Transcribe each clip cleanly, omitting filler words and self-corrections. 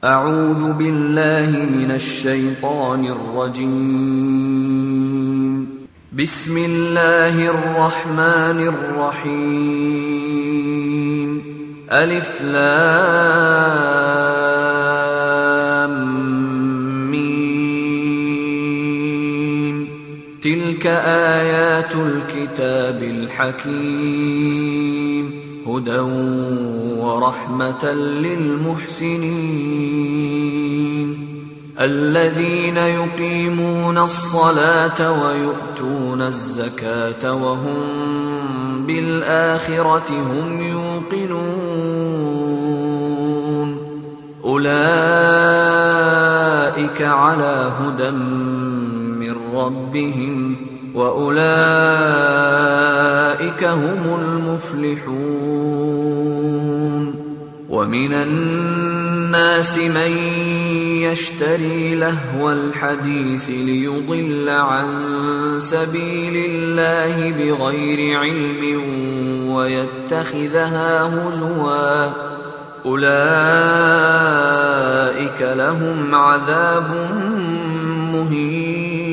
أعوذ بالله من الشيطان الرجيم. بسم الله الرحمن الرحيم. ألف لام ميم. تلك آيات الكتاب الحكيم، هدى ورحمة للمحسنين الذين يقيمون الصلاة ويؤتون الزكاة وهم بالآخرة هم يوقنون. أولئك على هدى من ربهم وأولئك هم المفلحون. ومن الناس من يشتري لهو الحديث ليضل عن سبيل الله بغير علم ويتخذها هزوا، أولئك لهم عذاب مهين.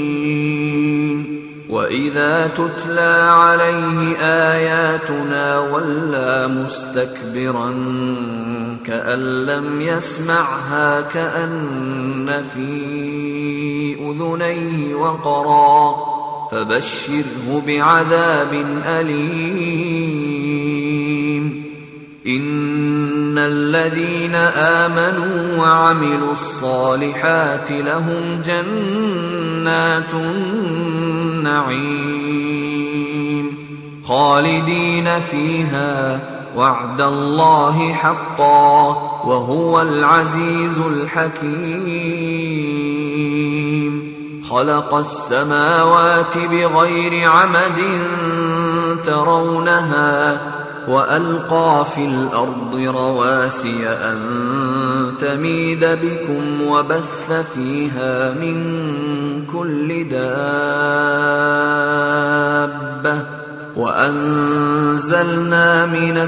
وإذا تتلى عليه آياتنا ولى مستكبرا كأن لم يسمعها كأن في أذنيه وقرا، فبشره بعذاب أليم. إن الذين آمنوا وعملوا الصالحات لهم جنات النعيم خالدين فيها، وعد الله حقا وهو العزيز الحكيم. خلق السماوات بغير عمد ترونها وألقى في الأرض رواسي أن تميد بكم وبث فيها من كل دابة، وأنزلنا من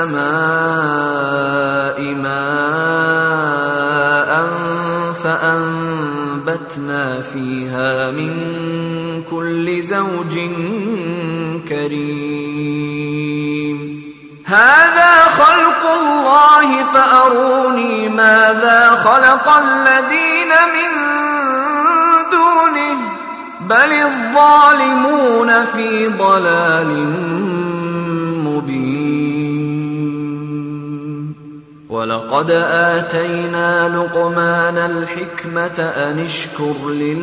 السماء ماء فأنبتنا فيها من كل زوج كريم. هذا خلق الله فأروني ماذا خلق الذين من دونه بل الظالمون في ضلال مبين. ولقد آتينا لقمان الحكمة أن اشكر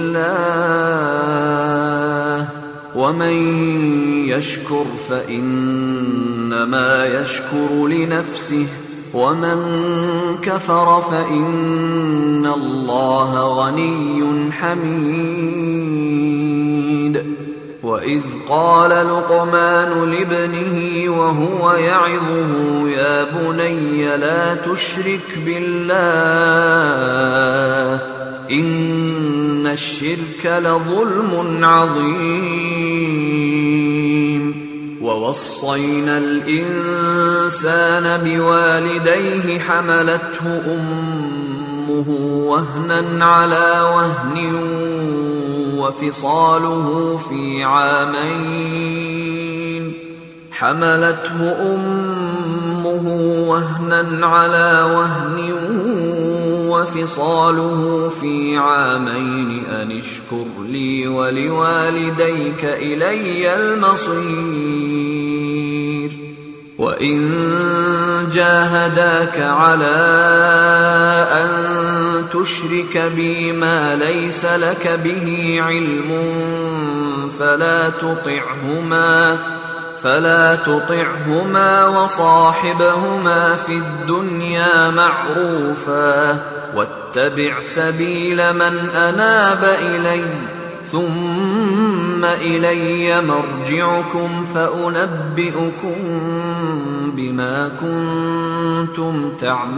لله، ومن يشكر فإنما يشكر لنفسه، ومن كفر فإن الله غني حميد. وإذ قال لقمان لابنه وهو يعظه يا بني لا تشرك بالله إن الشرك لظلم عظيم. ووصينا الإنسان بوالديه حملته أمه وهنا على وهن وفصاله في عامين، حملته أمه وهنا على وهن وفصاله في عامين أن اشكر لي ولوالديك إلي المصير. وإن جاهداك على أن تشرك بي ما ليس لك به علم فلا تطعهما وصاحبهما في الدنيا معروفا، واتبع سبيل من أناب إلي، ثم إلي مرجعكم فأنبئكم بما كنتم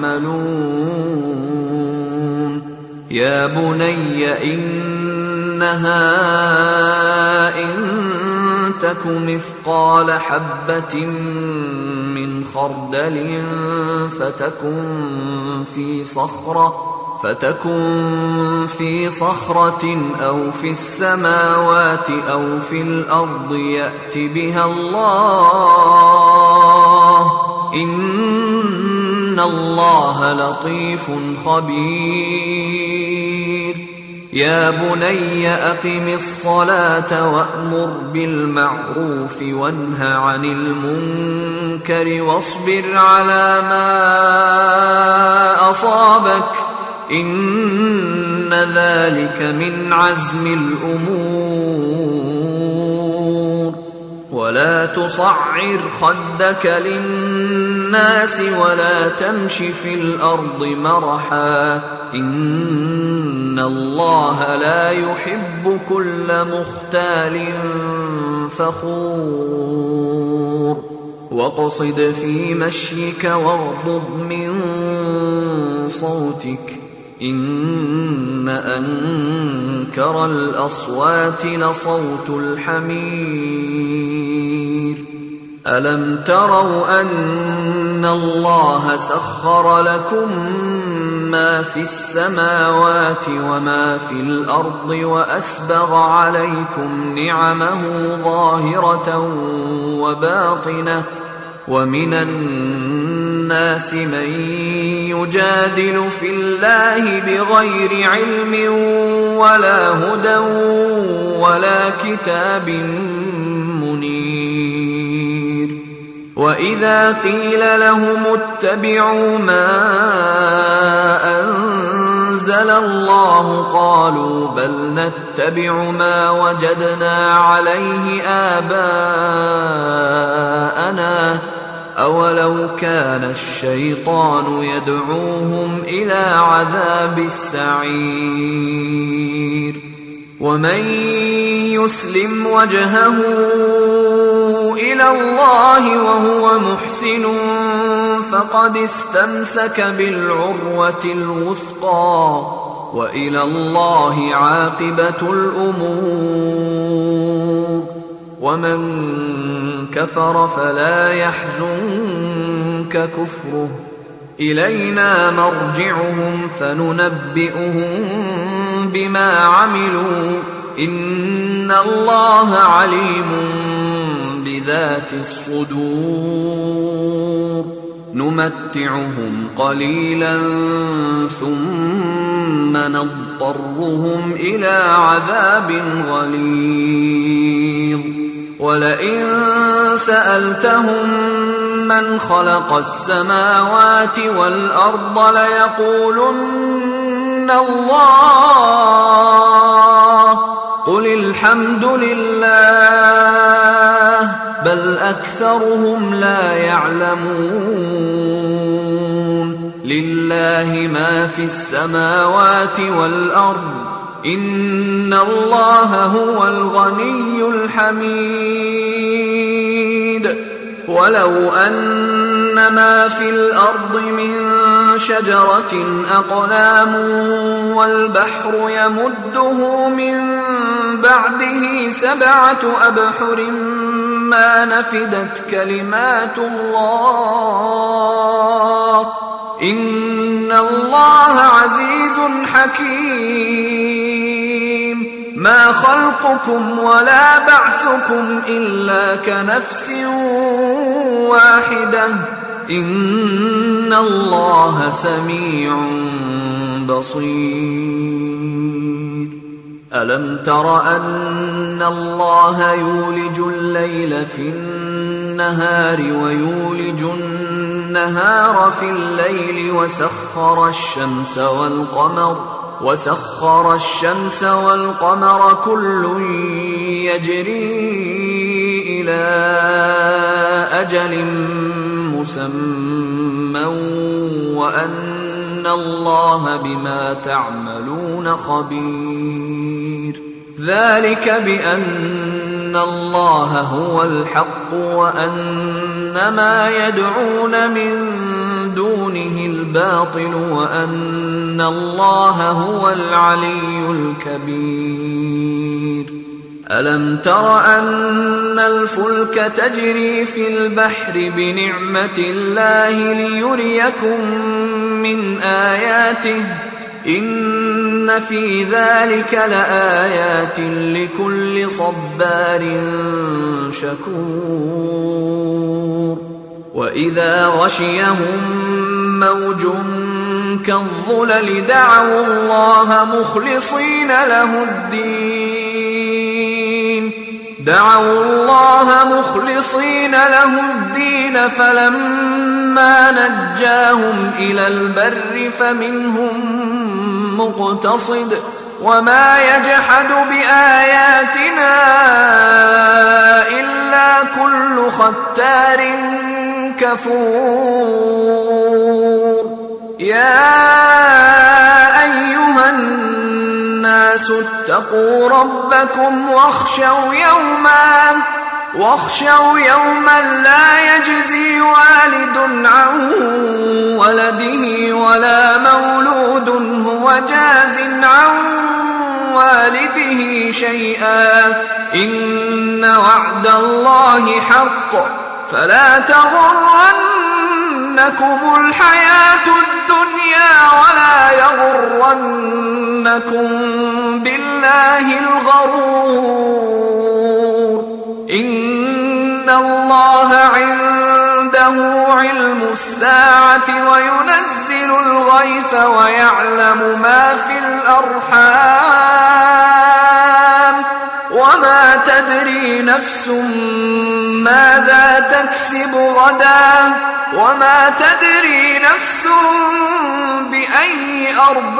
تعملون. يا بني إنها إن تك مثقال حبة من من خردل فتكن في صخرة أو في السماوات أو في الأرض يأت بها الله إن الله لطيف خبير يا بني أقم الصلاة وأمر بالمعروف وانه عن المنكر واصبر على ما أصابك إن ذلك من عزم الأمور ولا تصعر خدك للناس ولا تمش في الأرض مرحا إن الله لا يحب كل مختال فخور واقصد في مشيك واغضض من صوتك إن أنكر الأصوات لصوت الحمير ألم تروا أن الله سخر لكم ما في السماوات وما في الأرض وأسبغ عليكم نعمه ظاهرة وباطنة ومن الناس من يجادل في الله بغير علم ولا هدى ولا كتاب منير وإذا قيل لهم اتبعوا ما أنزل الله قالوا بل نتبع ما وجدنا عليه آباءنا أولو كان الشيطان يدعوهم إلى عذاب السعير ومن يسلم وجهه إلى الله وهو محسن فقد استمسك بالعروة الوثقى وإلى الله عاقبة الأمور ومن كفر فلا يحزنك كفره إلينا مرجعهم فننبئهم بما عملوا إن الله عليم بذات الصدور نمتعهم قليلا ثم نضطرهم إلى عذاب غليظ ولئن سألتهم من خلق السماوات والأرض ليقولن الله قل الحمد لله بل أكثرهم لا يعلمون لله ما في السماوات والأرض إن الله هو الغني الحميد ولو أن ما في الأرض من شجرة أقلام والبحر يمده من بعده 7 أبحر ما نفدت كلمات الله إن الله عزيز حكيم ما خلقكم ولا بعثكم إلا كنفس واحدة إن الله سميع بصير ألم تر أن الله يولج الليل في النهار ويولج النهار في الليل وسخر الشمس والقمر كل يجري إلى أجل مسمى وأن الله بما تعملون خبير ذلك بأن الله هو الحق وأن ما يدعون من دونه الباطل وأن الله هو العلي الكبير ألم تر أن الفلك تجري في البحر بنعمة الله ليريكم من آياته إن في ذلك لآيات لكل صبار شكور وإذا غشيهم موج كالظلل دعوا الله مخلصين له الدين فلما نجاهم إلى البر فمنهم مقتصد وما يجحد بآياتنا إلا كل ختار كفور يا أيها الناس اتقوا ربكم واخشوا يوما لا يجزي والد عن ولده ولا مولود هو جاز عن والده شيئا إن وعد الله حق فلا تغرنكم الحياة الدنيا ولا يغرنكم بالله الغرور إن الله عنده علم الساعة وينزل الغيث ويعلم ما في الأرحام وما تدري نفس ماذا تكسب غدا وما تدري نفس بأي أرض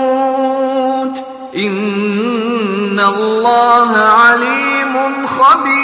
تموت إن الله عليم خبير